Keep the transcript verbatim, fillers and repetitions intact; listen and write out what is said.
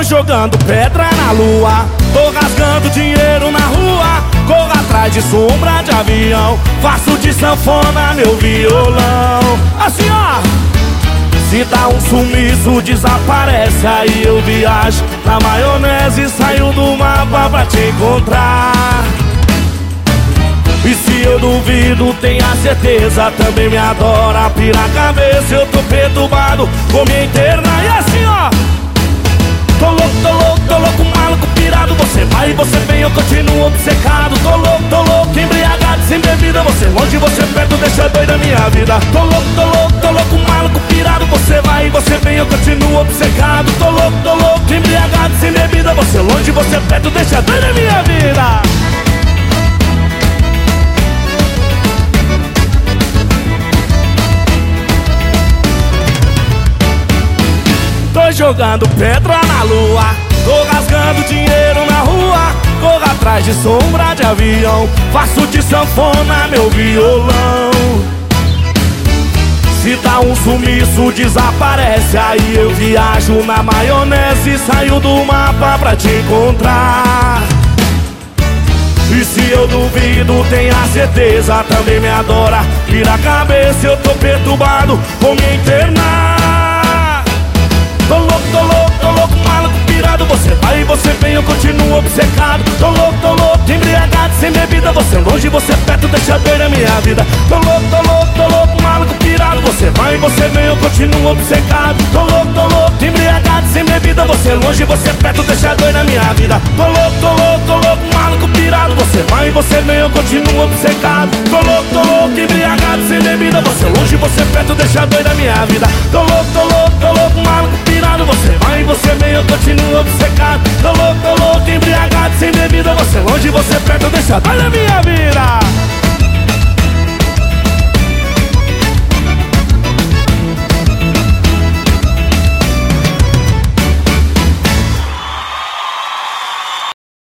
jogando pedra na lua, tô rasgando dinheiro na rua, corro atrás de sombra de avião, faço de sanfona meu violão. Assim ó, se dá um sumiço desaparece, aí eu viajo na maionese e saio do mapa pra te encontrar. E se eu duvido, tenha certeza, também me adora. Pira a cabeça, eu tô perturbado, vou me internar. E assim ó, tô louco, tô louco, tô louco, maluco, pirado. Você vai e você vem, eu continuo obcecado. Tô louco, tô louco, embriagado, sem bebida. Você longe, você perto, deixa doida a minha vida. Tô louco, tô louco, tô louco, maluco, pirado. Você vai e você vem, eu continuo obcecado. Tô louco, tô louco, embriagado, sem bebida. Você longe, você perto, deixa doida a minha vida. Tô jogando pedra na lua, tô rasgando dinheiro na rua, corro atrás de sombra de avião, faço de sanfona meu violão. Se dá um sumiço desaparece, aí eu viajo na maionese e saio do mapa pra te encontrar. E se eu duvido, tenha certeza, também me adora. Vira a cabeça, eu tô perturbado, vou me internar. Tô louco, tô louco, tô louco, maluco, pirado. Você vai e você vem, eu continuo obcecado. Tô louco, tô louco, embriagado, sem bebida. Você longe, você perto, deixa doida a minha vida. Tô louco, tô louco, tô louco, maluco, pirado. Você vai e você vem, eu continuo obcecado. Tô louco, tô louco, embriagado, sem bebida. Você longe, você perto, deixa doida a minha vida. Tô louco, tô louco, tô louco, maluco, pirado. Você vai e você vem, eu continuo obcecado. Tô louco, tô louco, embriagado, sem bebida. Você longe, você perto, deixa doida a minha vida. Tô louco, tô louco, tô louco, maluco, pirado. Você vai e você vem, eu continuo obcecado. Tô louco, tô louco, embriagado, sem bebida. Você longe, você perto, deixa doida a minha vida.